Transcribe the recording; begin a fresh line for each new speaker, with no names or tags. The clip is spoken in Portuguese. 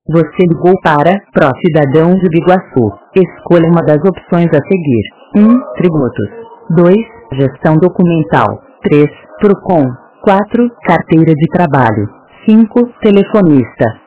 Você ligou para Pró-Cidadão de Biguaçu. Escolha uma das opções a seguir. 1. Tributos. 2. Gestão documental. 3. Procon. 4. Carteira de trabalho. 5. Telefonista.